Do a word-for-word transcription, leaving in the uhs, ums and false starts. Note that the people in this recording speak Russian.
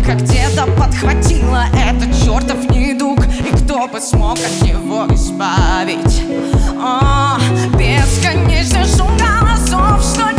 Только где-то подхватила этот чертов недуг, и кто бы смог от него избавить? О, бесконечный шум голосов, что